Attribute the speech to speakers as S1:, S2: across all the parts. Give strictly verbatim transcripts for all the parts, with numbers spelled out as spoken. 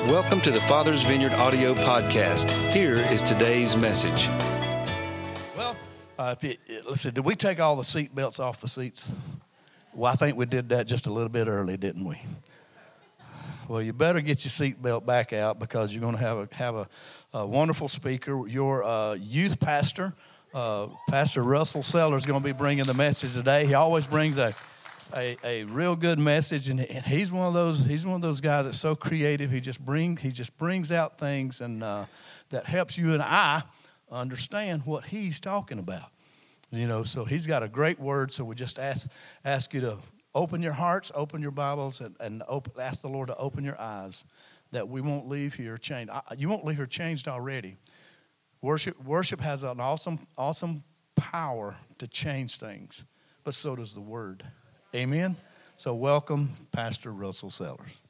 S1: Welcome to the Father's Vineyard audio podcast. Here is today's message.
S2: Well, uh, if you, listen, did we take all the seat belts off the seats? Well, I think we did that just a little bit early, didn't we? Well, you better get your seat belt back out because you're going to have a have a, a wonderful speaker. Your uh, youth pastor, uh, Pastor Russell Sellers, is going to be bringing the message today. He always brings a A, a real good message, and, and he's one of those he's one of those guys that's so creative. He just bring he just brings out things and uh, that helps you and I understand what he's talking about. You know, so he's got a great word. So we just ask ask you to open your hearts, open your Bibles, and, and open, ask the Lord to open your eyes, that we won't leave here changed. I, you won't leave here changed already. Worship worship has an awesome awesome power to change things, but so does the Word. Amen. So welcome, Pastor Russell Sellers.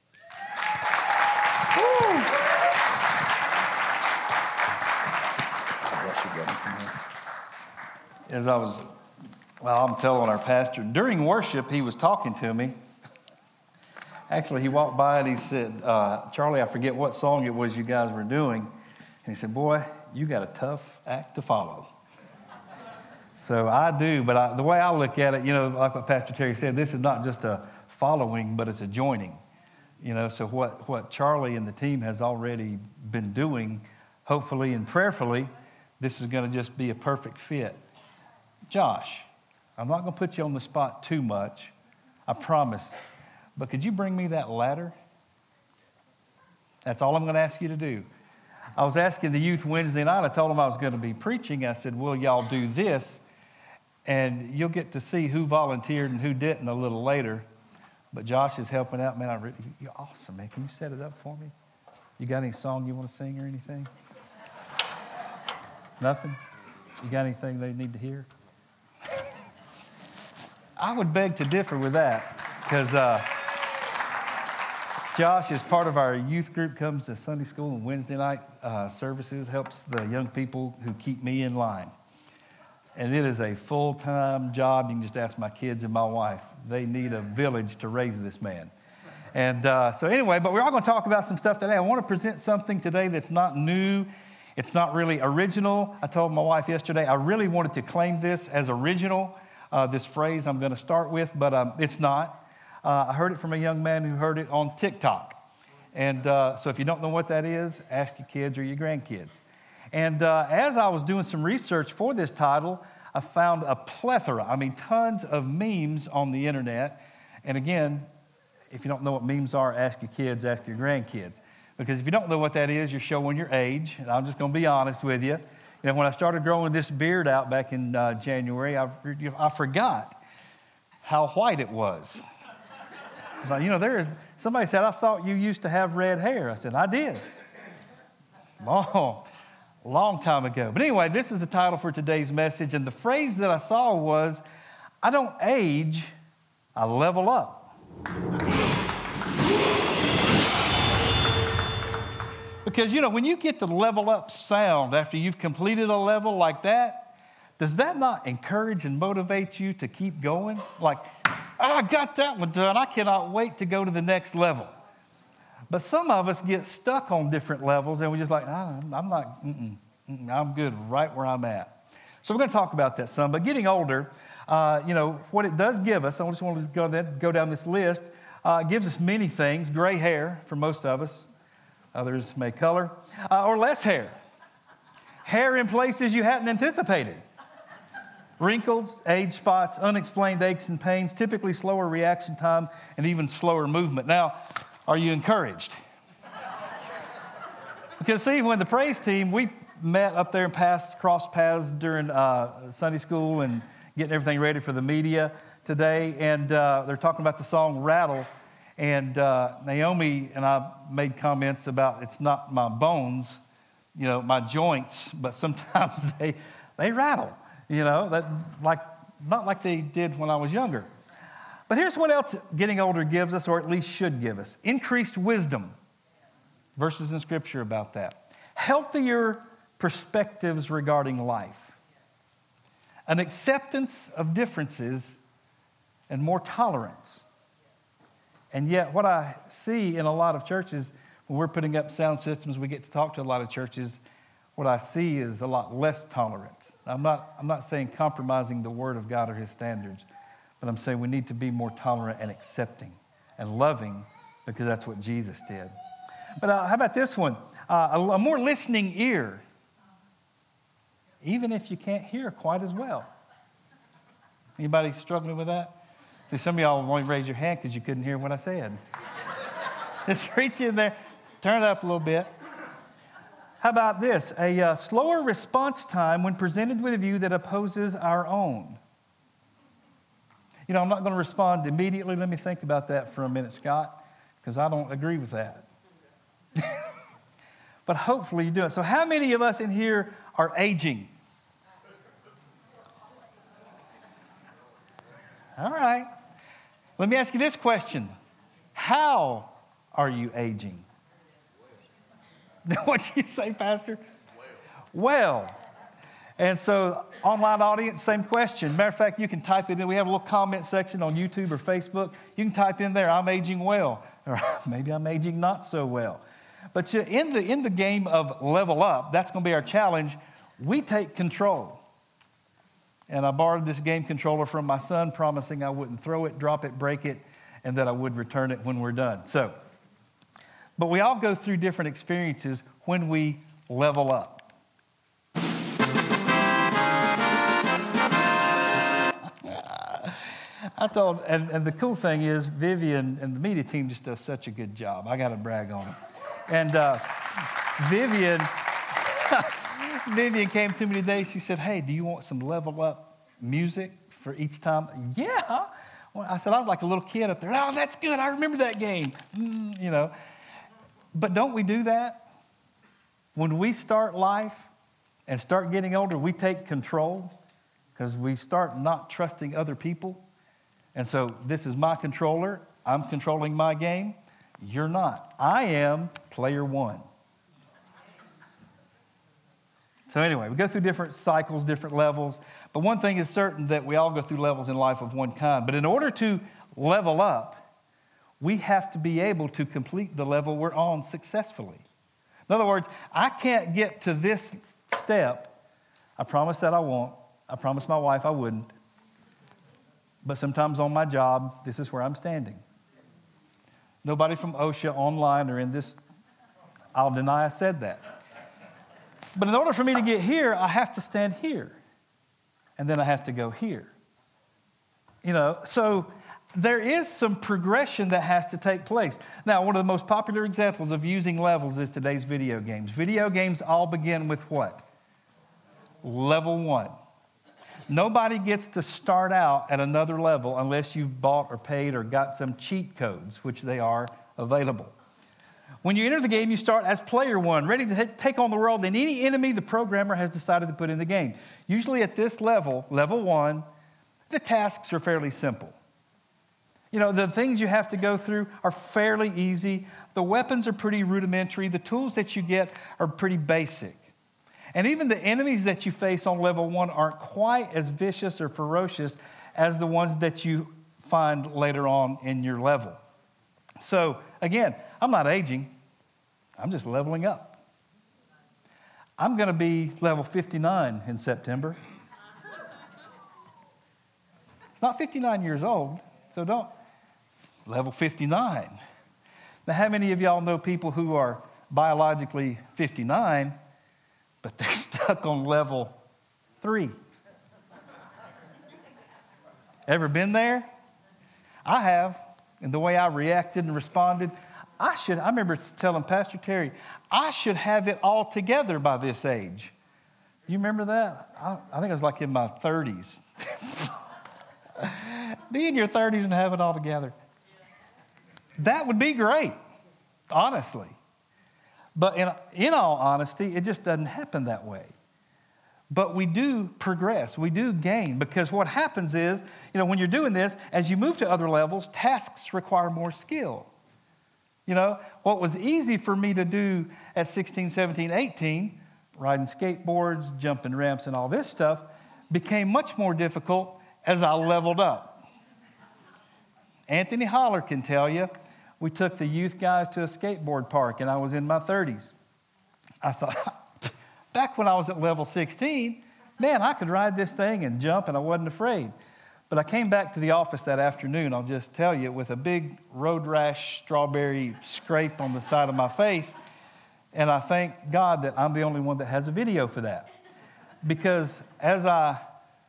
S3: As I was, well, I'm telling our pastor, during worship, he was talking to me. Actually, he walked by and he said, uh, Charlie, I forget what song it was you guys were doing. And he said, boy, you got a tough act to follow. So I do, but I, the way I look at it, you know, like what Pastor Terry said, this is not just a following, but it's a joining. You know, so what, what Charlie and the team has already been doing, hopefully and prayerfully, this is going to just be a perfect fit. Josh, I'm not going to put you on the spot too much, I promise, but could you bring me that ladder? That's all I'm going to ask you to do. I was asking the youth Wednesday night, I told them I was going to be preaching. I said, will y'all do this? And you'll get to see who volunteered and who didn't a little later. But Josh is helping out. Man, I really, you're awesome, man. Can you set it up for me? You got any song you want to sing or anything? Nothing? You got anything they need to hear? I would beg to differ with that because uh, Josh is part of our youth group, comes to Sunday school and Wednesday night uh, services, helps the young people who keep me in line. And it is a full-time job. You can just ask my kids and my wife. They need a village to raise this man. And uh, so anyway, but we're all going to talk about some stuff today. I want to present something today that's not new. It's not really original. I told my wife yesterday I really wanted to claim this as original, uh, this phrase I'm going to start with, but um, it's not. Uh, I heard it from a young man who heard it on TikTok. And uh, so if you don't know what that is, ask your kids or your grandkids. And uh, as I was doing some research for this title, I found a plethora, I mean, tons of memes on the internet. And again, if you don't know what memes are, ask your kids, ask your grandkids. Because if you don't know what that is, you're showing your age. And I'm just going to be honest with you. You know, when I started growing this beard out back in uh, January, I, I forgot how white it was. But, you know, there is, somebody said, I thought you used to have red hair. I said, I did. Oh. A long time ago. But anyway, this is the title for today's message. And the phrase that I saw was, I don't age, I level up. Because, you know, when you get the level up sound after you've completed a level like that, does that not encourage and motivate you to keep going? Like, oh, I got that one done. I cannot wait to go to the next level. But some of us get stuck on different levels, and we're just like, ah, I'm not, mm-mm, mm-mm, I'm good right where I'm at. So we're going to talk about that some. But getting older, uh, you know, what it does give us, I just want to go, that, go down this list, uh, it gives us many things. Gray hair for most of us. Others may color. Uh, or less hair. Hair in places you hadn't anticipated. Wrinkles, age spots, unexplained aches and pains, typically slower reaction time, and even slower movement. Now, are you encouraged? Because see, when the praise team, we met up there and passed, crossed paths during uh, Sunday school and getting everything ready for the media today. And uh, they're talking about the song Rattle. And uh, Naomi and I made comments about it's not my bones, you know, my joints, but sometimes they they rattle, you know, that like not like they did when I was younger. But here's what else getting older gives us, or at least should give us. Increased wisdom. Verses in Scripture about that. Healthier perspectives regarding life. An acceptance of differences and more tolerance. And yet what I see in a lot of churches, when we're putting up sound systems, we get to talk to a lot of churches. What I see is a lot less tolerance. I'm not, I'm not saying compromising the Word of God or His standards, but I'm saying we need to be more tolerant and accepting and loving, because that's what Jesus did. But uh, how about this one? Uh, a, a more listening ear, even if you can't hear quite as well. Anybody struggling with that? See, some of y'all only raise your hand because you couldn't hear what I said. Just reach in there, turn it up a little bit. How about this? A uh, slower response time when presented with a view that opposes our own. You know, I'm not going to respond immediately. Let me think about that for a minute, Scott, because I don't agree with that. But hopefully you do it. So how many of us in here are aging? All right. Let me ask you this question. How are you aging? What'd you say, Pastor? Well. well. And so, online audience, same question. Matter of fact, you can type it in. We have a little comment section on YouTube or Facebook. You can type in there, I'm aging well. Or maybe I'm aging not so well. But you, in the, in the game of level up, that's going to be our challenge. We take control. And I borrowed this game controller from my son, promising I wouldn't throw it, drop it, break it, and that I would return it when we're done. So, but we all go through different experiences when we level up. I thought, and, and the cool thing is, Vivian and the media team just does such a good job. I got to brag on them. And uh, Vivian, Vivian came to me today. She said, "Hey, do you want some level up music for each time?" Yeah. Well, I said, I was like a little kid up there. Oh, that's good. I remember that game. Mm, you know. But don't we do that? When we start life and start getting older, we take control because we start not trusting other people. And so this is my controller. I'm controlling my game. You're not. I am player one. So anyway, we go through different cycles, different levels. But one thing is certain, that we all go through levels in life of one kind. But in order to level up, we have to be able to complete the level we're on successfully. In other words, I can't get to this step. I promised that I won't. I promised my wife I wouldn't. But sometimes on my job, this is where I'm standing. Nobody from OSHA online or in this, I'll deny I said that. But in order for me to get here, I have to stand here. And then I have to go here. You know, so there is some progression that has to take place. Now, one of the most popular examples of using levels is today's video games. Video games all begin with what? Level one. Nobody gets to start out at another level unless you've bought or paid or got some cheat codes, which they are available. When you enter the game, you start as player one, ready to take on the world and any enemy the programmer has decided to put in the game. Usually at this level, level one, the tasks are fairly simple. You know, the things you have to go through are fairly easy. The weapons are pretty rudimentary. The tools that you get are pretty basic. And even the enemies that you face on level one aren't quite as vicious or ferocious as the ones that you find later on in your level. So, again, I'm not aging. I'm just leveling up. I'm going to be level fifty-nine in September. It's not fifty-nine years old, so don't. Level fifty-nine. Now, how many of y'all know people who are biologically fifty-nine, but they're stuck on level three? Ever been there? I have. And the way I reacted and responded, I should, I remember telling Pastor Terry, I should have it all together by this age. You remember that? I, I think it was like in my thirties. Be in your thirties and have it all together. That would be great, honestly. But in, in all honesty, it just doesn't happen that way. But we do progress. We do gain, because what happens is, you know, when you're doing this, as you move to other levels, tasks require more skill. You know, what was easy for me to do at sixteen, seventeen, eighteen, riding skateboards, jumping ramps, and all this stuff, became much more difficult as I leveled up. Anthony Holler can tell you, we took the youth guys to a skateboard park, and I was in my thirties. I thought, back when I was at level sixteen, man, I could ride this thing and jump, and I wasn't afraid. But I came back to the office that afternoon, I'll just tell you, with a big road rash strawberry scrape on the side of my face. And I thank God that I'm the only one that has a video for that. Because as I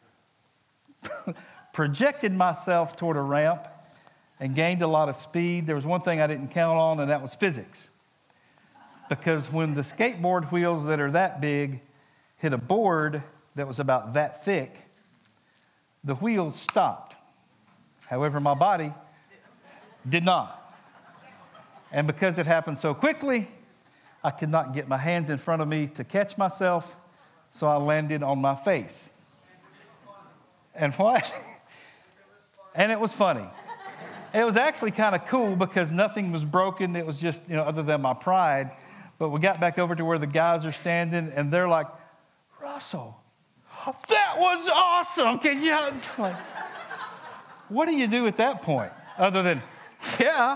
S3: projected myself toward a ramp and gained a lot of speed, there was one thing I didn't count on, and that was physics. Because when the skateboard wheels that are that big hit a board that was about that thick, the wheels stopped. However, my body did not. And because it happened so quickly, I could not get my hands in front of me to catch myself, so I landed on my face. And what? And it was funny. It was actually kind of cool because nothing was broken. It was just, you know, other than my pride. But we got back over to where the guys are standing, and they're like, Russell, that was awesome. Can you? Like, what do you do at that point other than, yeah,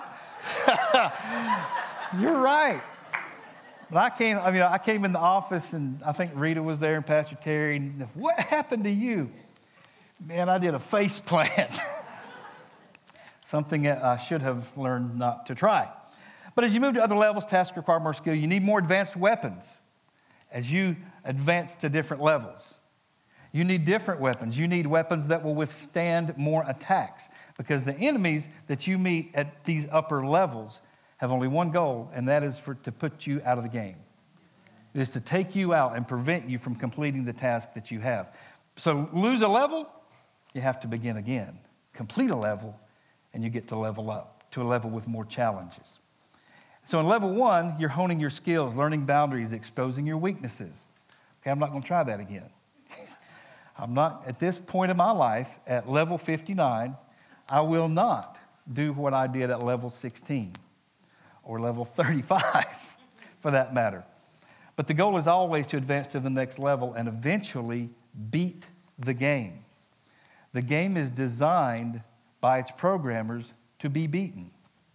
S3: you're right. But I came, I mean, I came in the office, and I think Rita was there and Pastor Terry. And what happened to you? Man, I did a face plant. Something that I should have learned not to try. But as you move to other levels, tasks require more skill. You need more advanced weapons as you advance to different levels. You need different weapons. You need weapons that will withstand more attacks, because the enemies that you meet at these upper levels have only one goal, and that is for to put you out of the game. It is to take you out and prevent you from completing the task that you have. So lose a level, you have to begin again. Complete a level, and you get to level up to a level with more challenges. So in level one, you're honing your skills, learning boundaries, exposing your weaknesses. Okay, I'm not going to try that again. I'm not, at this point in my life, at level fifty-nine, I will not do what I did at level sixteen or level thirty-five, for that matter. But the goal is always to advance to the next level and eventually beat the game. The game is designed by its programmers to be beaten.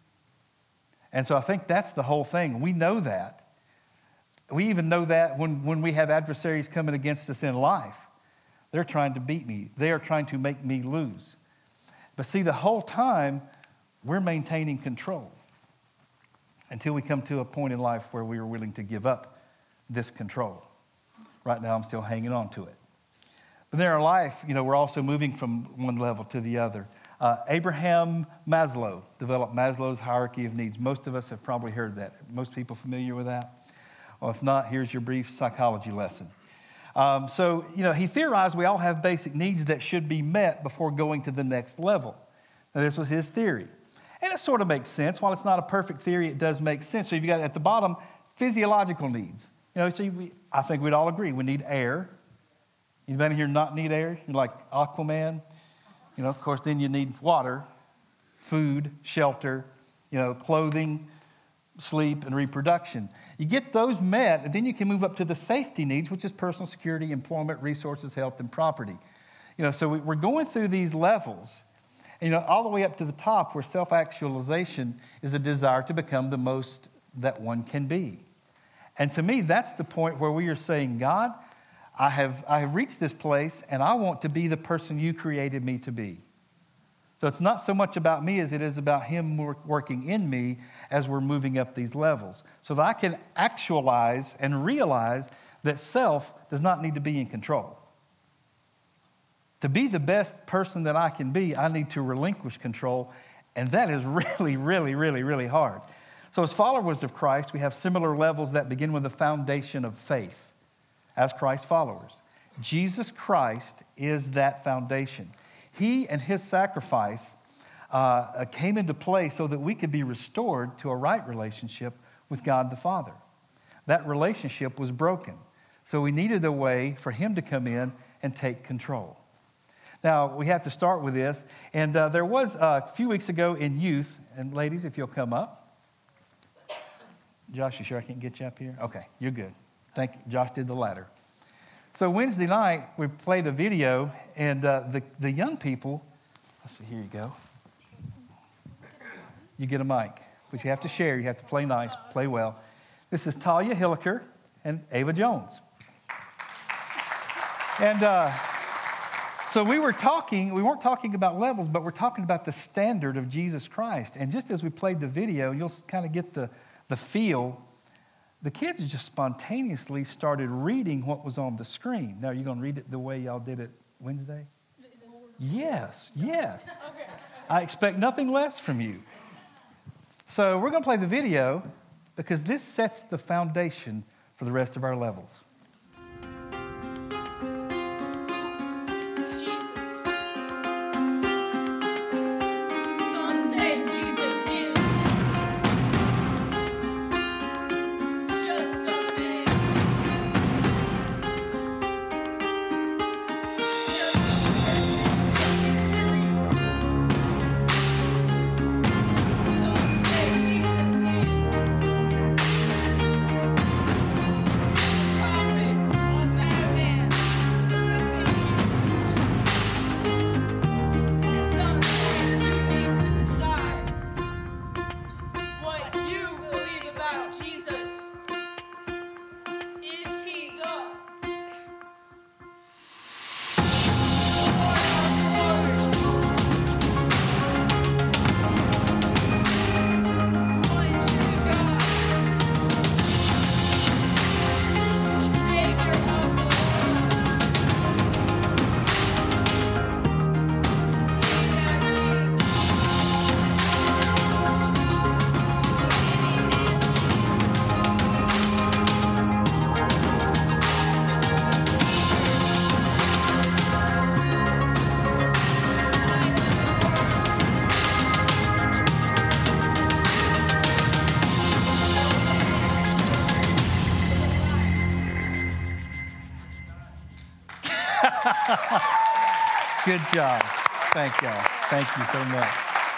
S3: And so I think that's the whole thing. We know that. We even know that when, when we have adversaries coming against us in life. They're trying to beat me. They are trying to make me lose. But see, the whole time, we're maintaining control until we come to a point in life where we are willing to give up this control. Right now, I'm still hanging on to it. But in our life, you know, we're also moving from one level to the other. Uh, Abraham Maslow developed Maslow's hierarchy of needs. Most of us have probably heard that. Most people familiar with that? Well, if not, here's your brief psychology lesson. Um, so, you know, he theorized we all have basic needs that should be met before going to the next level. Now, this was his theory. And it sort of makes sense. While it's not a perfect theory, it does make sense. So you've got at the bottom, physiological needs. You know, so we, I think we'd all agree we need air. Anybody here not need air? You're like Aquaman. You know, of course, then you need water, food, shelter, you know, clothing, sleep, and reproduction. You get those met, and then you can move up to the safety needs, which is personal security, employment, resources, health, and property. You know, so we, we're going through these levels, and, you know, all the way up to the top where self-actualization is a desire to become the most that one can be. And to me, that's the point where we are saying, God, I have, I have reached this place, and I want to be the person you created me to be. So it's not so much about me as it is about him working in me as we're moving up these levels, so that I can actualize and realize that self does not need to be in control. To be the best person that I can be, I need to relinquish control, and that is really, really, really, really hard. So as followers of Christ, we have similar levels that begin with the foundation of faith as Christ followers. Jesus Christ is that foundation. He and his sacrifice uh, came into play so that we could be restored to a right relationship with God the Father. That relationship was broken. So we needed a way for him to come in and take control. Now, we have to start with this. And uh, there was uh, a few weeks ago in youth, and ladies, if you'll come up. Josh, you sure I can't get you up here? Okay, you're good. Thank you. Josh did the ladder. So Wednesday night, we played a video, and uh, the, the young people, let's see, here you go. You get a mic. but you have to share. You have to play nice, play well. This is Talia Hilliker and Ava Jones. And uh, so we were talking, we weren't talking about levels, but we're talking about the standard of Jesus Christ. And just as we played the video, you'll kind of get the, the feel. The kids just spontaneously started reading what was on the screen. Now, are you going to read it the way y'all did it Wednesday? Yes, yes. I expect nothing less from you. So we're going to play the video because this sets the foundation for the rest of our levels. Good job. Thank y'all. Thank you so much.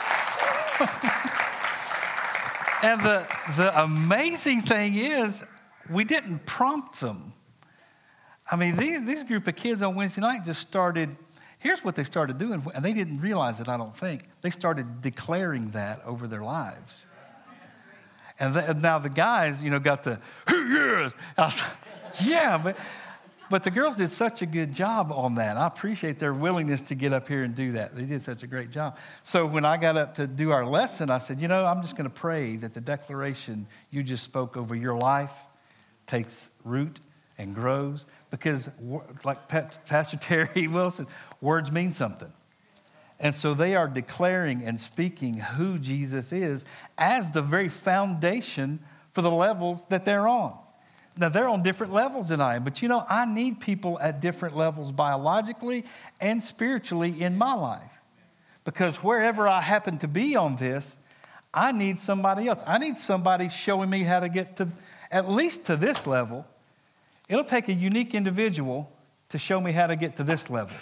S3: And the, the amazing thing is, we didn't prompt them. I mean, these, these group of kids on Wednesday night just started, here's what they started doing, and they didn't realize it, I don't think. They started declaring that over their lives. And, the, and now the guys, you know, got the, yes. Yeah, but... But the girls did such a good job on that. I appreciate their willingness to get up here and do that. They did such a great job. So when I got up to do our lesson, I said, you know, I'm just going to pray that the declaration you just spoke over your life takes root and grows. Because like Pastor Terry Wilson, words mean something. And so they are declaring and speaking who Jesus is as the very foundation for the levels that they're on. Now, they're on different levels than I am, but you know, I need people at different levels biologically and spiritually in my life. Because wherever I happen to be on this, I need somebody else. I need somebody showing me how to get to at least to this level. It'll take a unique individual to show me how to get to this level.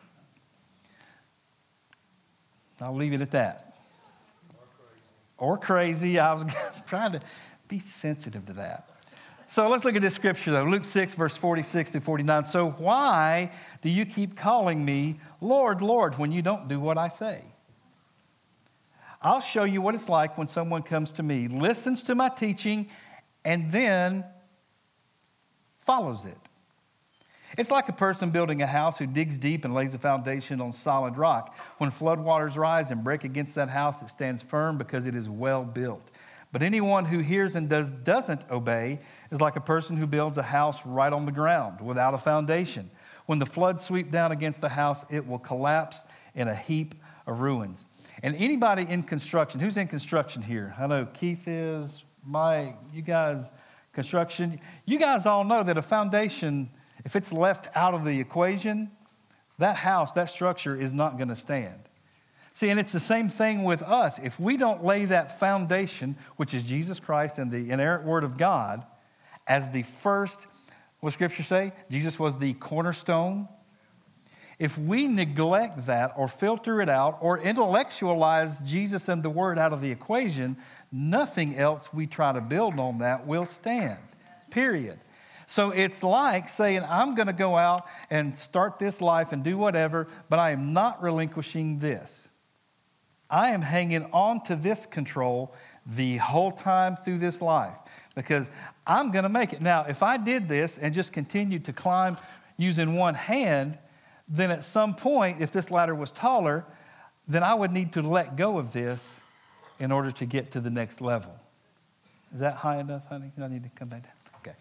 S3: I'll leave it at that. Or crazy. Or crazy. I was trying to be sensitive to that. So let's look at this scripture, though. Luke six, verse forty-six through forty-nine. So why do you keep calling me Lord, Lord, when you don't do what I say? I'll show you what it's like when someone comes to me, listens to my teaching, and then follows it. It's like a person building a house who digs deep and lays a foundation on solid rock. When floodwaters rise and break against that house, it stands firm because it is well built. But anyone who hears and does, doesn't obey is like a person who builds a house right on the ground without a foundation. When the floods sweep down against the house, it will collapse in a heap of ruins. And anybody in construction, who's in construction here? I know Keith is, Mike, you guys, construction. You guys all know that a foundation, if it's left out of the equation, that house, that structure is not going to stand. See, and it's the same thing with us. If we don't lay that foundation, which is Jesus Christ and the inerrant Word of God, as the first, what Scripture say? Jesus was the cornerstone. If we neglect that or filter it out or intellectualize Jesus and the Word out of the equation, nothing else we try to build on that will stand, period. So it's like saying, I'm going to go out and start this life and do whatever, but I am not relinquishing this. I am hanging on to this control. the whole time through this life because I'm going to make it. Now, if I did this and just continued to climb using one hand, then at some point, if this ladder was taller, then I would need to let go of this in order to get to the next level. Is that high enough, honey? I need to come back down. Okay.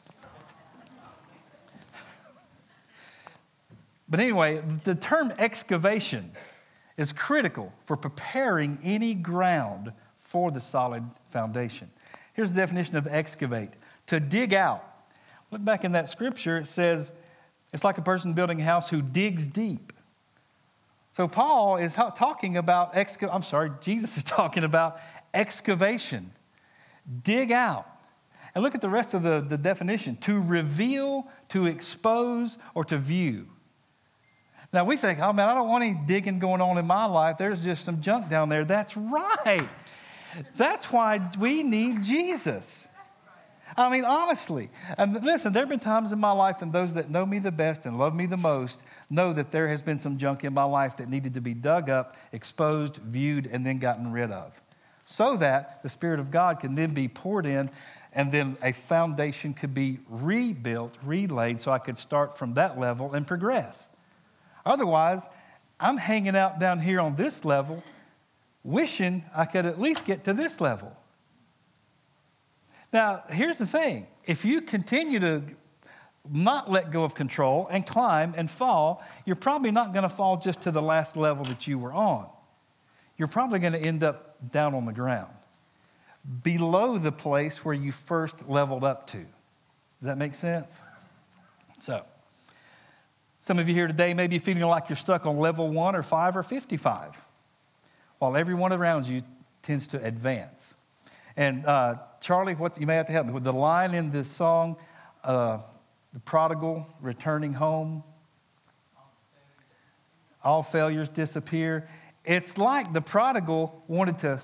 S3: But anyway, the term excavation is critical for preparing any ground for the solid foundation. Here's the definition of excavate: to dig out. Look back in that scripture, it says it's like a person building a house who digs deep. So Paul is talking about, exca- I'm sorry, Jesus is talking about excavation. Dig out. And look at the rest of the, the definition: to reveal, to expose, or to view. Now we think, oh man, I don't want any digging going on in my life. There's just some junk down there. That's right. That's why we need Jesus. I mean, honestly. And listen, there have been times in my life, and those that know me the best and love me the most know that there has been some junk in my life that needed to be dug up, exposed, viewed, and then gotten rid of, so that the Spirit of God can then be poured in, and then a foundation could be rebuilt, relaid, so I could start from that level and progress. Otherwise, I'm hanging out down here on this level, wishing I could at least get to this level. Now, here's the thing. If you continue to not let go of control and climb and fall, you're probably not going to fall just to the last level that you were on. You're probably going to end up down on the ground, below the place where you first leveled up to. Does that make sense? So, some of you here today may be feeling like you're stuck on level one or five or fifty-five, while everyone around you tends to advance. And uh, Charlie, what, you may have to help me with the line in this song, uh, the prodigal returning home, all failures disappear. It's like the prodigal wanted to,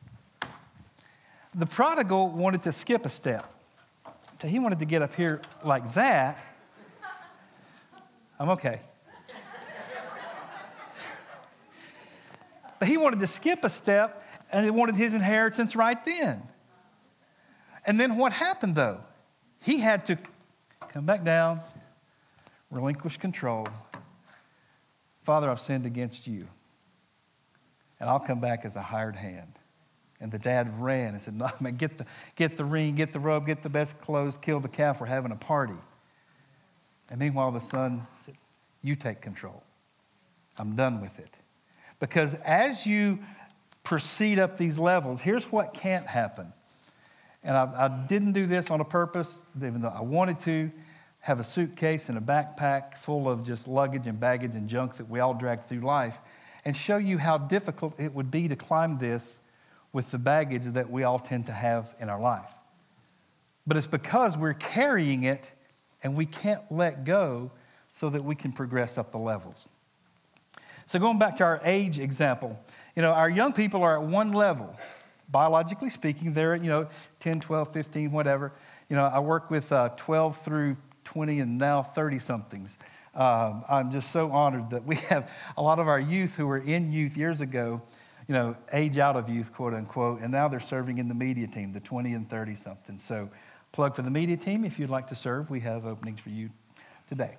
S3: the prodigal wanted to skip a step. So he wanted to get up here like that. I'm okay. But he wanted to skip a step, and he wanted his inheritance right then. And then what happened, though? He had to come back down, relinquish control. Father, I've sinned against you, and I'll come back as a hired hand. And the dad ran and said, no, man, get the, get the ring, get the robe, get the best clothes, kill the calf, we're having a party. And meanwhile, the son said, you take control. I'm done with it. Because as you proceed up these levels, here's what can't happen. And I, I didn't do this on a purpose, even though I wanted to have a suitcase and a backpack full of just luggage and baggage and junk that we all drag through life, and show you how difficult it would be to climb this with the baggage that we all tend to have in our life. But it's because we're carrying it and we can't let go so that we can progress up the levels. So going back to our age example, you know, our young people are at one level. Biologically speaking, they're at, you know, ten, twelve, fifteen, whatever. You know, I work with uh, twelve through twenty and now thirty-somethings. Um, I'm just so honored that we have a lot of our youth who were in youth years ago, you know, age out of youth, quote unquote, and now they're serving in the media team, the twenty and thirty-something. So plug for the media team. If you'd like to serve, we have openings for you today.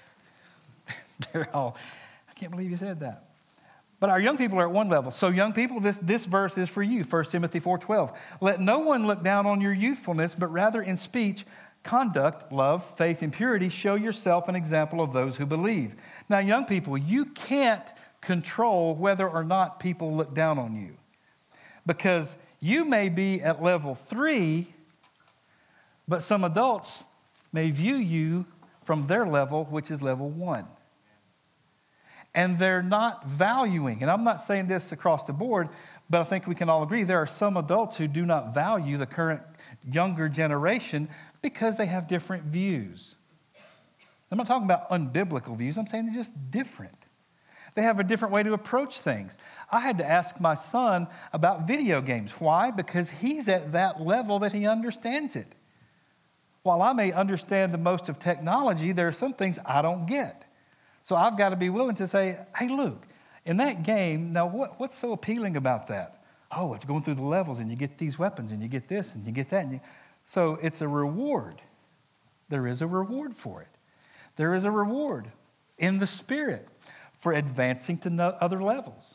S3: They're all, I can't believe you said that. But our young people are at one level. So young people, this, this verse is for you, First Timothy four twelve. Let no one look down on your youthfulness, but rather in speech, conduct, love, faith, and purity, show yourself an example of those who believe. Now, young people, you can't control whether or not people look down on you, because you may be at level three, but some adults may view you from their level, which is level one. And they're not valuing, and I'm not saying this across the board, but I think we can all agree there are some adults who do not value the current younger generation because they have different views. I'm not talking about unbiblical views. I'm saying they're just different. They have a different way to approach things. I had to ask my son about video games. Why? Because he's at that level that he understands it. While I may understand the most of technology, there are some things I don't get. So I've got to be willing to say, hey, Luke, in that game, now what, what's so appealing about that? Oh, it's going through the levels, and you get these weapons, and you get this, and you get that. And you... So it's a reward. There is a reward for it. There is a reward in the Spirit for advancing to no other levels.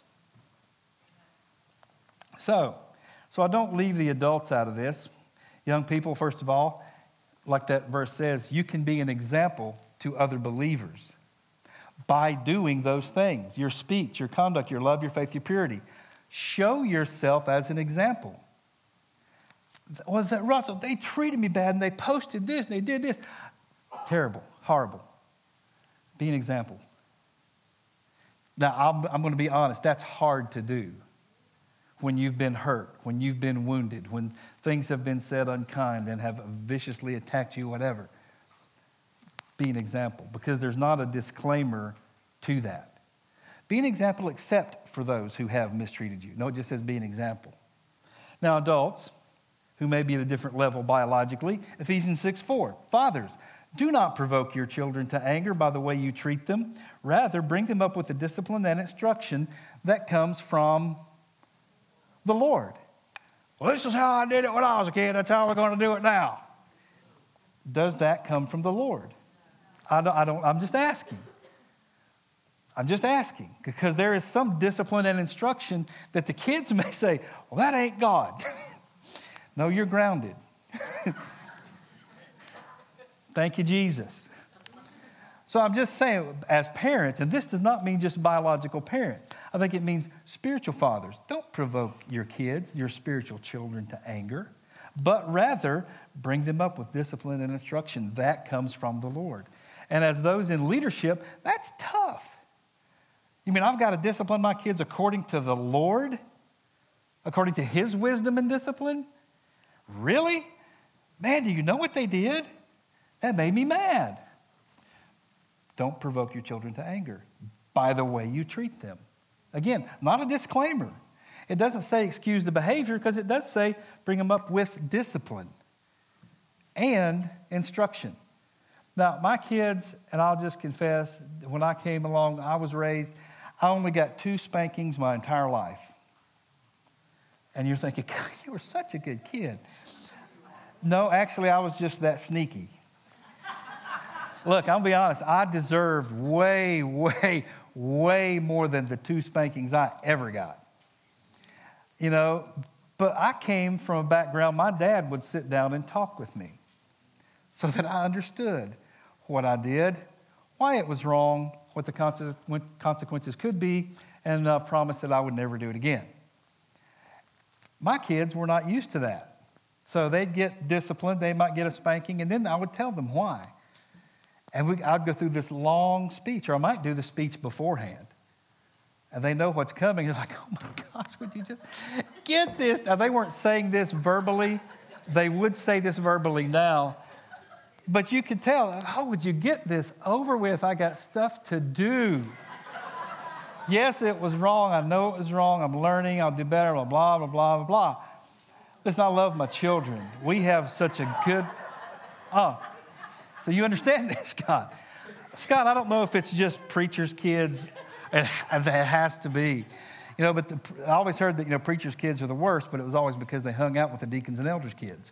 S3: So, so I don't leave the adults out of this. Young people, first of all, like that verse says, you can be an example to other believers by doing those things. Your speech, your conduct, your love, your faith, your purity. Show yourself as an example. Was that Russell? They treated me bad and they posted this and they did this. Terrible, horrible. Be an example. Now, I'm, I'm going to be honest, that's hard to do when you've been hurt, when you've been wounded, when things have been said unkind and have viciously attacked you, whatever. Be an example, because there's not a disclaimer to that. Be an example except for those who have mistreated you. No, it just says be an example. Now, adults who may be at a different level biologically, Ephesians six four, fathers, do not provoke your children to anger by the way you treat them. Rather, bring them up with the discipline and instruction that comes from the Lord. Well, this is how I did it when I was a kid. That's how we're going to do it now. Does that come from the Lord? I don't, I don't, I'm just asking. I'm just asking. Because there is some discipline and instruction that the kids may say, well, that ain't God. No, you're grounded. Thank you, Jesus. So I'm just saying, as parents, and this does not mean just biological parents. I think it means spiritual fathers. Don't provoke your kids, your spiritual children, to anger, but rather bring them up with discipline and instruction. That comes from the Lord. And as those in leadership, that's tough. You mean I've got to discipline my kids according to the Lord? According to His wisdom and discipline? Really? Man, do you know what they did? That made me mad. Don't provoke your children to anger by the way you treat them. Again, not a disclaimer. It doesn't say excuse the behavior, because it does say bring them up with discipline and instruction. Now, my kids, and I'll just confess, when I came along, I was raised, I only got two spankings my entire life. And you're thinking, God, you were such a good kid. No, actually, I was just that sneaky. Look, I'll be honest, I deserved way, way, way more than the two spankings I ever got. You know, but I came from a background, my dad would sit down and talk with me so that I understood what I did, why it was wrong, what the consequences could be, and uh, promised that I would never do it again. My kids were not used to that. So they'd get disciplined, they might get a spanking, and then I would tell them why. And we, I'd go through this long speech, or I might do the speech beforehand. And they know what's coming. They're like, oh my gosh, would you just get this? Now, they weren't saying this verbally. They would say this verbally now. But you could tell, how would you get this over with? I got stuff to do. Yes, it was wrong. I know it was wrong. I'm learning. I'll do better, blah, blah, blah, blah, blah, blah. Listen, I love my children. We have such a good... Oh, so you understand this, Scott? Scott, I don't know if it's just preachers' kids. It, it has to be. You know, but the, I always heard that, you know, preachers' kids are the worst, but it was always because they hung out with the deacons and elders' kids.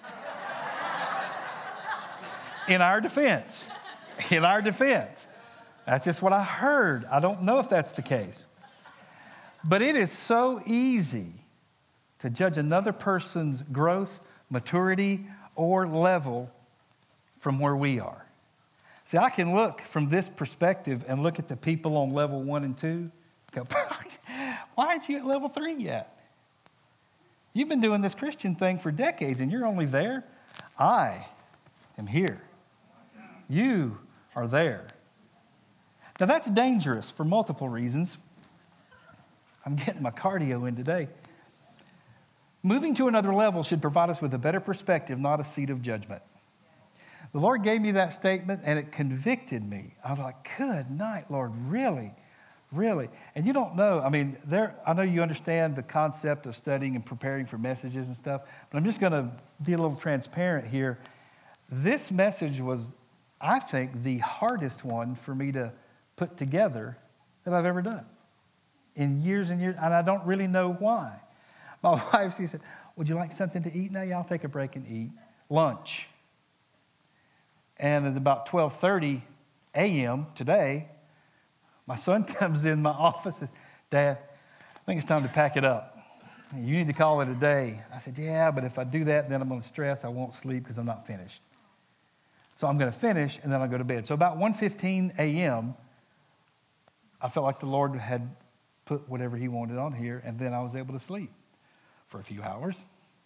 S3: In our defense. In our defense. That's just what I heard. I don't know if that's the case. But it is so easy to judge another person's growth, maturity, or level from where we are. See, I can look from this perspective and look at the people on level one and two. Go, why aren't you at level three yet? You've been doing this Christian thing for decades and you're only there. I am here. You are there. Now that's dangerous for multiple reasons. I'm getting my cardio in today. Moving to another level should provide us with a better perspective, not a seat of judgment. The Lord gave me that statement, and it convicted me. I was like, good night, Lord, really, really. And you don't know, I mean, there. I know you understand the concept of studying and preparing for messages and stuff, but I'm just going to be a little transparent here. This message was, I think, the hardest one for me to put together that I've ever done in years and years, and I don't really know why. My wife, she said, would you like something to eat now? Yeah, I'll take a break and eat. Lunch. And at about twelve thirty a.m. today, my son comes in my office and says, Dad, I think it's time to pack it up. You need to call it a day. I said, yeah, but if I do that, then I'm going to stress. I won't sleep because I'm not finished. So I'm going to finish, and then I'll go to bed. So about one fifteen a.m., I felt like the Lord had put whatever he wanted on here, and then I was able to sleep for a few hours.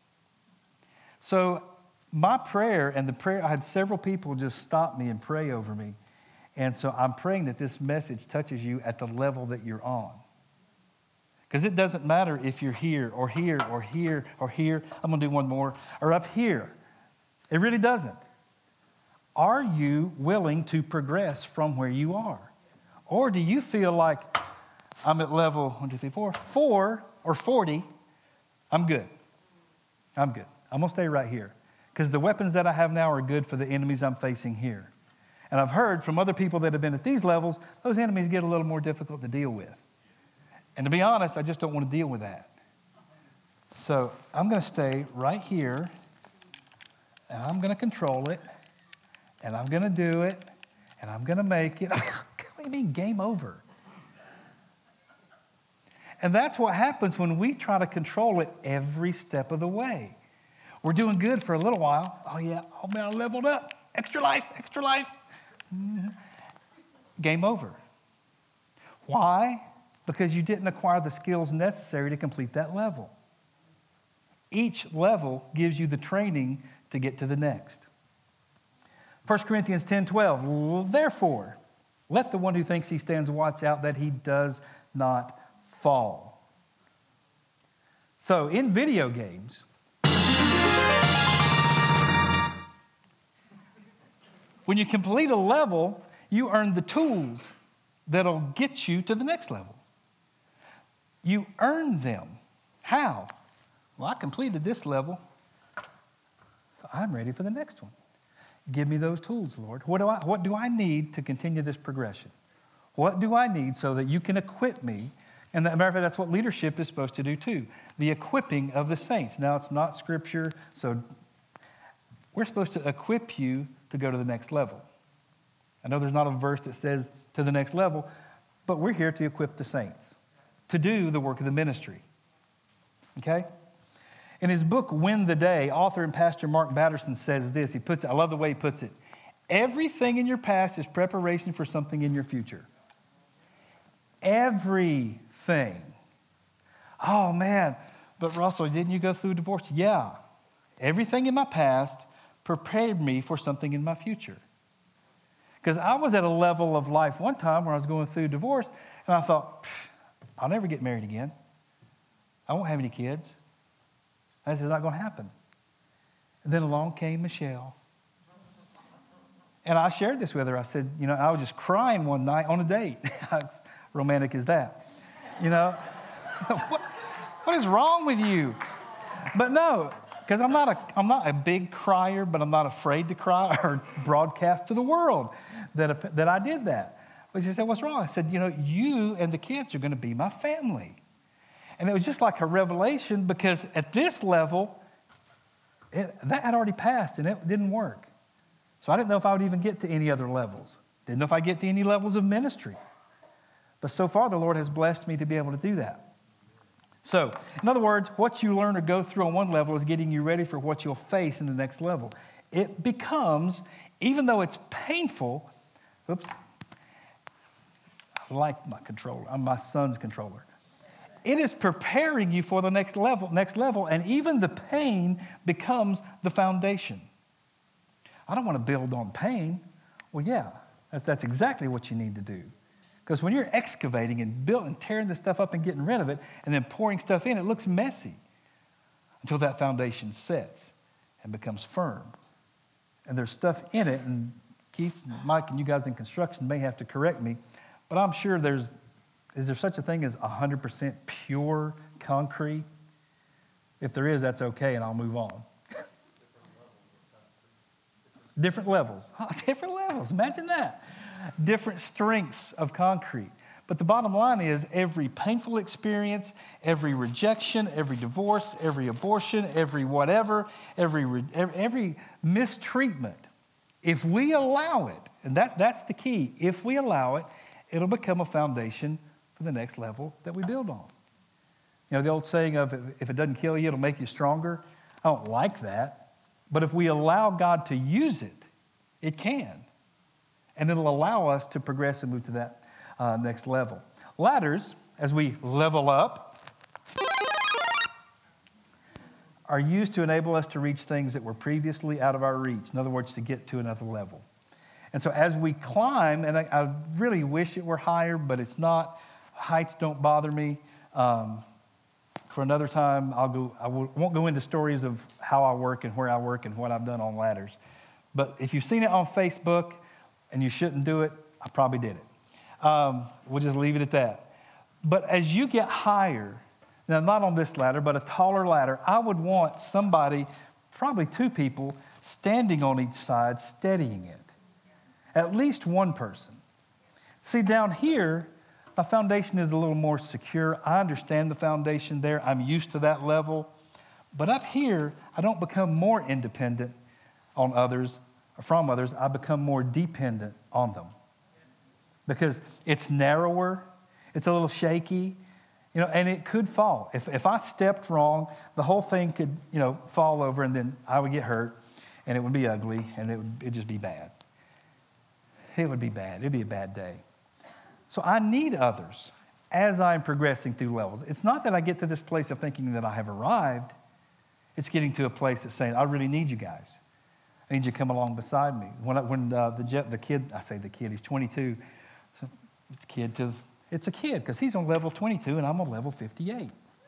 S3: So my prayer and the prayer, I had several people just stop me and pray over me. And so I'm praying that this message touches you at the level that you're on. Because it doesn't matter if you're here or here or here or here. I'm going to do one more. Or up here. It really doesn't. Are you willing to progress from where you are? Or do you feel like I'm at level one, two, three, four, four or forty, I'm good. I'm good. I'm going to stay right here. Because the weapons that I have now are good for the enemies I'm facing here. And I've heard from other people that have been at these levels, those enemies get a little more difficult to deal with. And to be honest, I just don't want to deal with that. So I'm going to stay right here, and I'm going to control it, and I'm going to do it, and I'm going to make it. What do you mean, game over? And that's what happens when we try to control it every step of the way. We're doing good for a little while. Oh, yeah, oh, man, I leveled up. Extra life, extra life. Mm-hmm. Game over. Why? Because you didn't acquire the skills necessary to complete that level. Each level gives you the training to get to the next. First Corinthians ten twelve, therefore, let the one who thinks he stands watch out that he does not fall. So in video games, when you complete a level, you earn the tools that'll get you to the next level. You earn them. How? Well, I completed this level, so I'm ready for the next one. Give me those tools, Lord. What do I, what do I need to continue this progression? What do I need so that you can equip me? And as a matter of fact, that's what leadership is supposed to do too. The equipping of the saints. Now, it's not scripture, so we're supposed to equip you to go to the next level. I know there's not a verse that says to the next level, but we're here to equip the saints to do the work of the ministry. Okay? In his book, Win the Day, author and pastor Mark Batterson says this. He puts it, I love the way he puts it. Everything in your past is preparation for something in your future. Everything. Oh, man, but Russell, didn't you go through divorce? Yeah. Everything in my past prepared me for something in my future. Because I was at a level of life one time where I was going through divorce, and I thought, I'll never get married again. I won't have any kids. That's just not going to happen. And then along came Michelle. And I shared this with her. I said, you know, I was just crying one night on a date. How romantic is that? You know, what, what is wrong with you? But no, because I'm not a I'm not a big crier, but I'm not afraid to cry or broadcast to the world that, that I did that. But she said, what's wrong? I said, you know, you and the kids are going to be my family. And it was just like a revelation because at this level, it, that had already passed and it didn't work. So I didn't know if I would even get to any other levels. Didn't know if I'd get to any levels of ministry. But so far, the Lord has blessed me to be able to do that. So, in other words, what you learn or go through on one level is getting you ready for what you'll face in the next level. It becomes, even though it's painful, oops, I like my controller. I'm my son's controller. It is preparing you for the next level, next level, and even the pain becomes the foundation. I don't want to build on pain. Well, yeah, that's exactly what you need to do. Because when you're excavating and building and tearing this stuff up and getting rid of it and then pouring stuff in, it looks messy until that foundation sets and becomes firm. And there's stuff in it, and Keith, Mike, and you guys in construction may have to correct me, but I'm sure there's, is there such a thing as one hundred percent pure concrete? If there is, that's okay, and I'll move on. Different levels. Oh, different levels. Imagine that. Different strengths of concrete. But the bottom line is every painful experience, every rejection, every divorce, every abortion, every whatever, every, every mistreatment, if we allow it, and that, that's the key, if we allow it, it'll become a foundation for the next level that we build on. You know, the old saying of if it doesn't kill you, it'll make you stronger. I don't like that. But if we allow God to use it, it can. And it'll allow us to progress and move to that uh, next level. Ladders, as we level up, are used to enable us to reach things that were previously out of our reach. In other words, to get to another level. And so as we climb, and I, I really wish it were higher, but it's not. Heights don't bother me. Um, For another time, I'll go, I won't go into stories of how I work and where I work and what I've done on ladders. But if you've seen it on Facebook and you shouldn't do it, I probably did it. Um, we'll just leave it at that. But as you get higher, now not on this ladder, but a taller ladder, I would want somebody, probably two people, standing on each side, steadying it. At least one person. See, down here, my foundation is a little more secure. I understand the foundation there. I'm used to that level. But up here, I don't become more independent on others or from others. I become more dependent on them. Because it's narrower, it's a little shaky, you know, and it could fall. If if I stepped wrong, the whole thing could, you know, fall over, and then I would get hurt, and it would be ugly, and it would it'd just be bad. It would be bad. It'd be a bad day. So I need others as I'm progressing through levels. It's not that I get to this place of thinking that I have arrived. It's getting to a place that's saying, I really need you guys. I need you to come along beside me. When, I, when uh, the, the kid, I say the kid, he's twenty-two. So it's a kid to, it's a kid because he's on level twenty-two and I'm on level fifty-eight.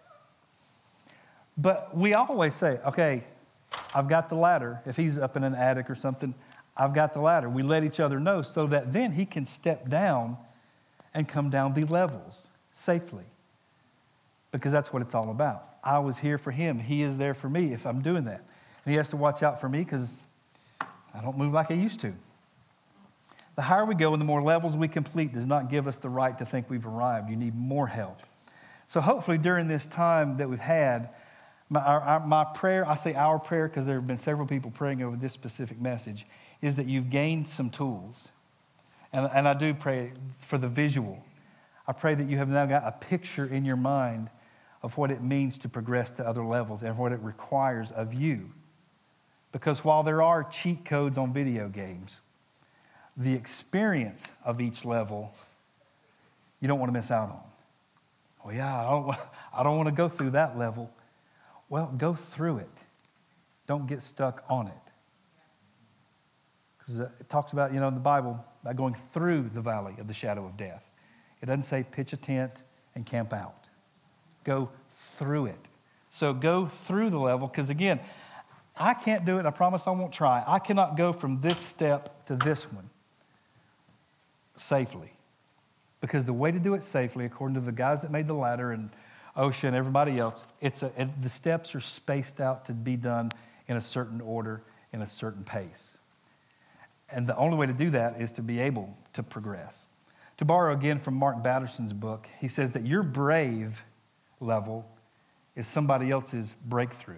S3: But we always say, okay, I've got the ladder. If he's up in an attic or something, I've got the ladder. We let each other know so that then he can step down and come down the levels safely. Because that's what it's all about. I was here for him. He is there for me if I'm doing that. And he has to watch out for me because I don't move like I used to. The higher we go and the more levels we complete does not give us the right to think we've arrived. You need more help. So hopefully during this time that we've had, my, our, our, my prayer, I say our prayer because there have been several people praying over this specific message, is that you've gained some tools. And, and I do pray for the visual. I pray that you have now got a picture in your mind of what it means to progress to other levels and what it requires of you. Because while there are cheat codes on video games, the experience of each level, you don't want to miss out on. Oh yeah, I don't, I don't want to go through that level. Well, go through it. Don't get stuck on it. Because it talks about, you know, in the Bible, about going through the valley of the shadow of death. It doesn't say pitch a tent and camp out. Go through it. So go through the level, because again, I can't do it. I promise I won't try. I cannot go from this step to this one safely. Because the way to do it safely, according to the guys that made the ladder and OSHA and everybody else, it's a, it, the steps are spaced out to be done in a certain order, in a certain pace. And the only way to do that is to be able to progress. To borrow again from Mark Batterson's book, he says that your brave level is somebody else's breakthrough.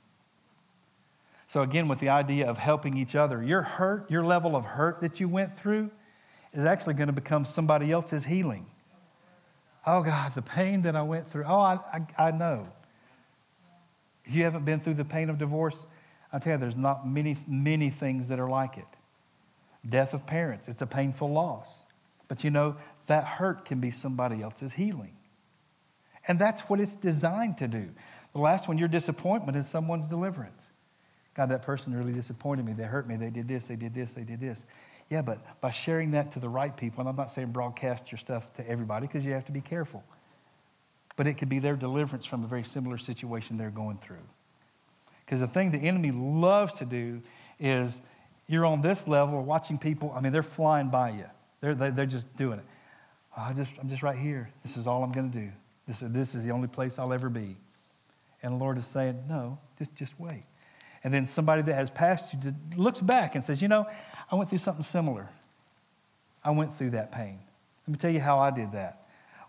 S3: So again, with the idea of helping each other, your hurt, your level of hurt that you went through is actually going to become somebody else's healing. Oh God, the pain that I went through. Oh, I, I, I know. If you haven't been through the pain of divorce, I tell you, there's not many, many things that are like it. Death of parents, it's a painful loss. But you know, that hurt can be somebody else's healing. And that's what it's designed to do. The last one, your disappointment, is someone's deliverance. God, that person really disappointed me. They hurt me. They did this, they did this, they did this. Yeah, but by sharing that to the right people, and I'm not saying broadcast your stuff to everybody because you have to be careful. But it could be their deliverance from a very similar situation they're going through. Because the thing the enemy loves to do is you're on this level watching people, I mean, they're flying by you. They're, they're, they're just doing it. Oh, I just, I'm just right here. This is all I'm going to do. This is, this is the only place I'll ever be. And the Lord is saying, no, just, just wait. And then somebody that has passed you looks back and says, you know, I went through something similar. I went through that pain. Let me tell you how I did that.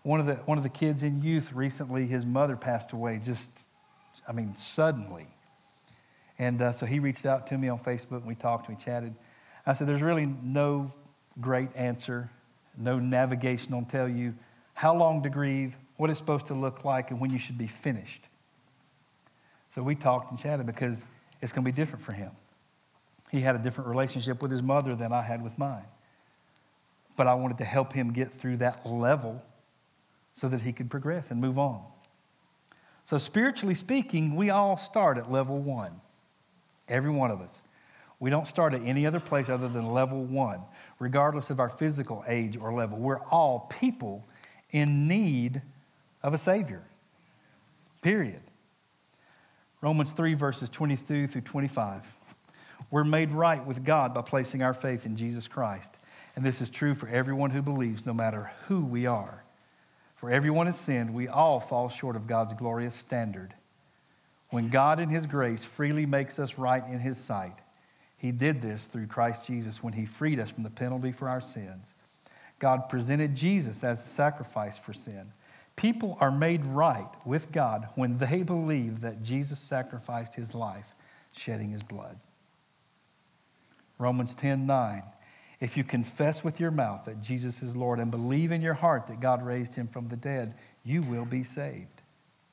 S3: One of the one of the kids in youth recently, his mother passed away just, I mean, suddenly. And uh, so he reached out to me on Facebook, and we talked, and we chatted. I said, there's really no great answer, no navigation on tell you how long to grieve, what it's supposed to look like, and when you should be finished. So we talked and chatted because it's going to be different for him. He had a different relationship with his mother than I had with mine. But I wanted to help him get through that level so that he could progress and move on. So spiritually speaking, we all start at level one. Every one of us. We don't start at any other place other than level one, regardless of our physical age or level. We're all people in need of a Savior. Period. Romans three, verses twenty-two through twenty-five. We're made right with God by placing our faith in Jesus Christ. And this is true for everyone who believes, no matter who we are. For everyone has sinned, we all fall short of God's glorious standard. When God in His grace freely makes us right in His sight, He did this through Christ Jesus when He freed us from the penalty for our sins. God presented Jesus as the sacrifice for sin. People are made right with God when they believe that Jesus sacrificed His life, shedding His blood. Romans ten nine. If you confess with your mouth that Jesus is Lord and believe in your heart that God raised Him from the dead, you will be saved.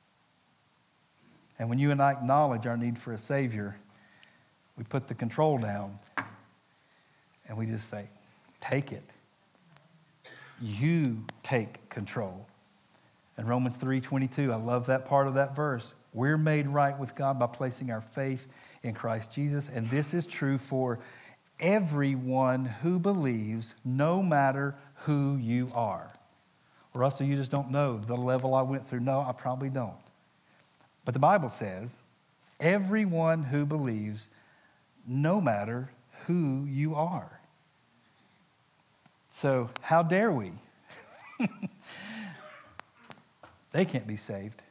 S3: And when you and I acknowledge our need for a Savior, we put the control down and we just say, take it. You take control. And Romans three twenty-two, I love that part of that verse. We're made right with God by placing our faith in Christ Jesus. And this is true for everyone who believes, no matter who you are. Russell, you just don't know the level I went through. No, I probably don't. But the Bible says, everyone who believes, no matter who you are. So how dare we? They can't be saved.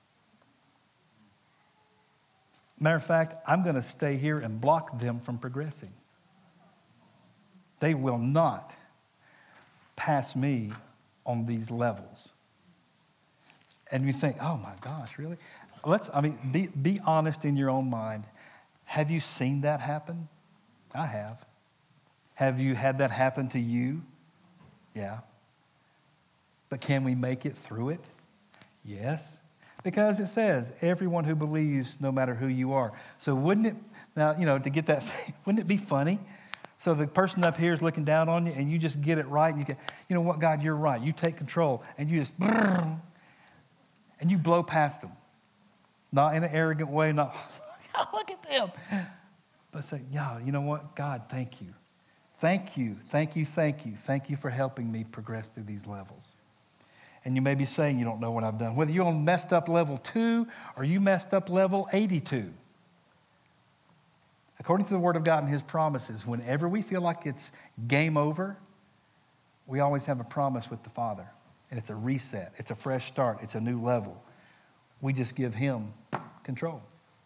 S3: Matter of fact, I'm going to stay here and block them from progressing. They will not pass me on these levels. And you think, oh my gosh, really? Let's, I mean, be, be honest in your own mind. Have you seen that happen? I have. Have you had that happen to you? Yeah. But can we make it through it? Yes. Because it says, everyone who believes, no matter who you are. So wouldn't it, now, you know, to get that, wouldn't it be funny? So the person up here is looking down on you and you just get it right. And you get, you know what, God, you're right. You take control and you just, and you blow past them. Not in an arrogant way, not, look at them. But say, yeah, you know what, God, thank you. Thank you, thank you, thank you. Thank you for helping me progress through these levels. And you may be saying you don't know what I've done. Whether you're on messed up level two or you messed up level eighty-two. According to the Word of God and His promises, whenever we feel like it's game over, we always have a promise with the Father. And it's a reset. It's a fresh start. It's a new level. We just give Him control.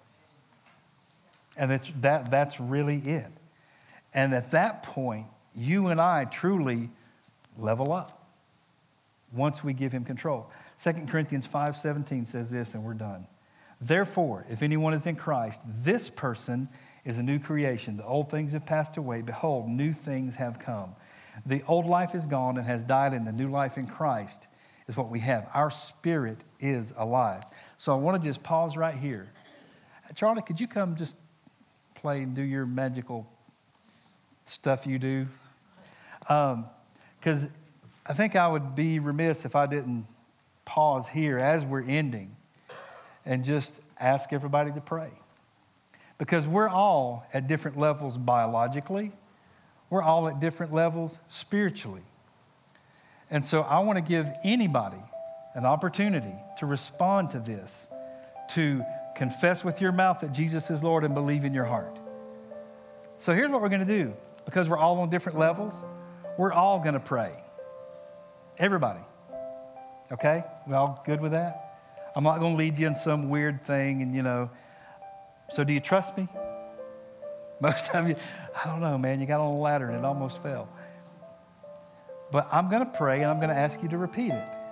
S3: And that's, that, that's really it. And at that point, you and I truly level up once we give Him control. Second Corinthians five seventeen says this, and we're done. Therefore, if anyone is in Christ, this person is a new creation. The old things have passed away. Behold, new things have come. The old life is gone and has died, and the new life in Christ is what we have. Our spirit is alive. So I want to just pause right here. Charlie, could you come just play and do your magical stuff you do? Because um, I think I would be remiss if I didn't pause here as we're ending and just ask everybody to pray. Because we're all at different levels biologically. We're all at different levels spiritually. And so I want to give anybody an opportunity to respond to this, to confess with your mouth that Jesus is Lord and believe in your heart. So here's what we're going to do. Because we're all on different levels, we're all going to pray. Everybody. Okay? We all good with that? I'm not going to lead you in some weird thing and, you know. So do you trust me? Most of you, I don't know, man. You got on a ladder and it almost fell. But I'm going to pray and I'm going to ask you to repeat it.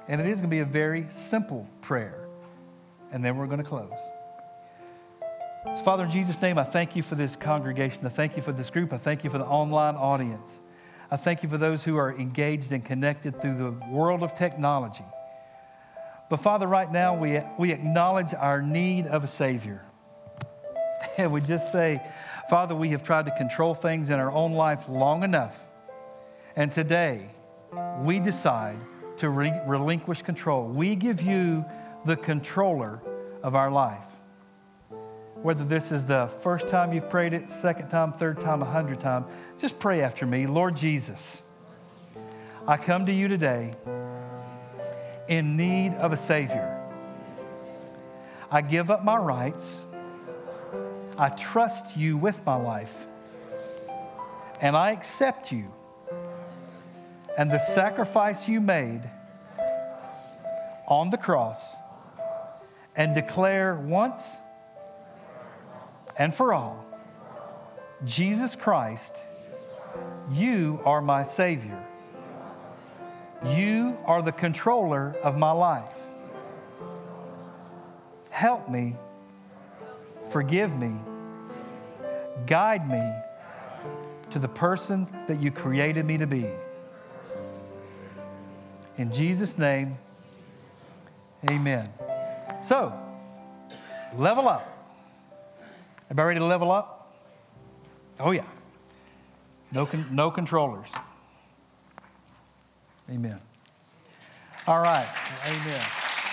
S3: And it is going to be a very simple prayer. And then we're going to close. So, Father, in Jesus' name, I thank you for this congregation. I thank you for this group. I thank you for the online audience. I thank you for those who are engaged and connected through the world of technology. But, Father, right now, we, we acknowledge our need of a Savior. And we just say, Father, we have tried to control things in our own life long enough. And today, we decide to re- relinquish control. We give you the controller of our life. Whether this is the first time you've prayed it, second time, third time, a hundred times, just pray after me. Lord Jesus, I come to you today in need of a Savior. I give up my rights. I trust you with my life. And I accept you and the sacrifice you made on the cross, and declare once and for all, Jesus Christ, you are my Savior. You are the controller of my life. Help me, forgive me, guide me to the person that you created me to be. In Jesus' name, amen. So, level up. Everybody ready to level up? Oh, yeah. No, con- no controllers. Amen. All right. Amen.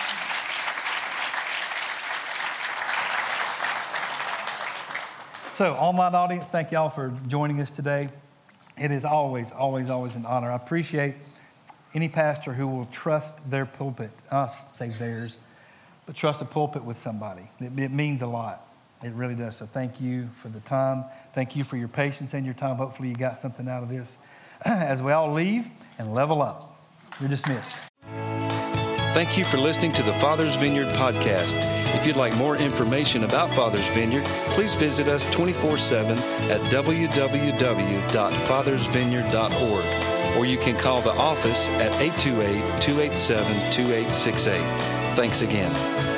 S3: So, online audience, thank y'all for joining us today. It is always, always, always an honor. I appreciate any pastor who will trust their pulpit, us say theirs, but trust a pulpit with somebody. It, it means a lot. It really does. So thank you for the time. Thank you for your patience and your time. Hopefully you got something out of this as we all leave and level up. You're dismissed.
S1: Thank you for listening to the Father's Vineyard podcast. If you'd like more information about Father's Vineyard, please visit us twenty-four seven at w w w dot fathers vineyard dot org, or you can call the office at eight two eight, two eight seven, two eight six eight. Thanks again.